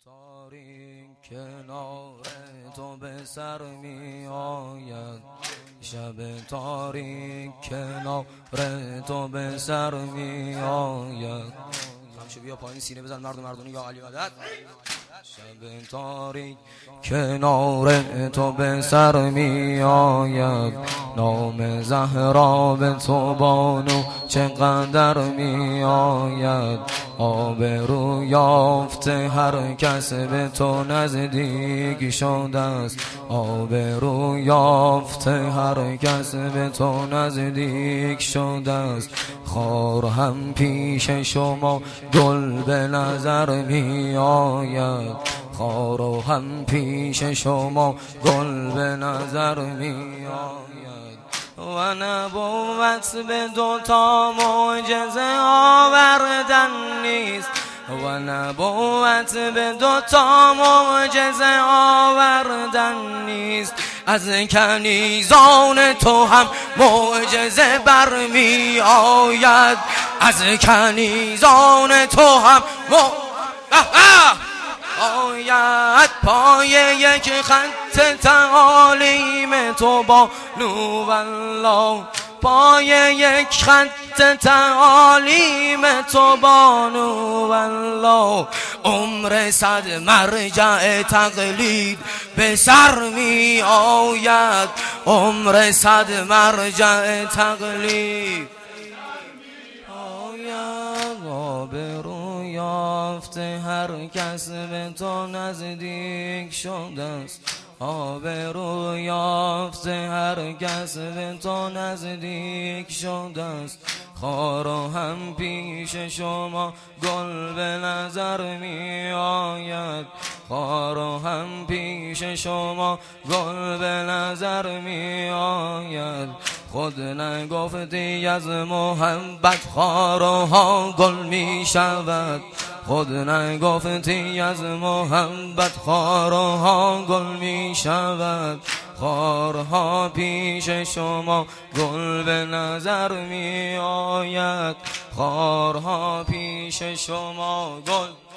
تاریک کنار تو به سر می آید، شب تاریک کنار تو به سر می آید. خمشه بیا پایین سینه بزن مردونی یا علی عدد. شب تاریک کنار تو به سر می آید، نام زهرا به تو بانو چقدر می آید. آبرو یافته هر کس به تو نزدیک شده است، آبرو یافته هر کس به تو نزدیک شده است. خار هم پیش شما گل به نظر می آید، خار هم پیش شما گل به نظر می آید. و نبوت به دوتا معجزه آوردن نیست، و نبوت به دوتا معجزه آوردن نیست. از کنیزان تو هم معجزه برمی آید، از کنیزان تو هم آید. پای یک خط تعالیم تو با نوالله، پای یک خط تعالیم تو با نوالله. عمر صد مرجع تقلید به سر می آید، عمر صد مرجع تقلید آید. آبرو یافته هر کس به تو نزدیک شده است، آبرو یافته هر کس به تو نزدیک شده است. خار هم پیش شما گل به نظر می آید، خار هم پیش شما گل به نظر می آید. خود نگفتی از محبت خارها گل می شود، خود نگفتی از محبت خارها گل می شود. خارها پیش شما گل به نظر می آید، خارها پیش شما گل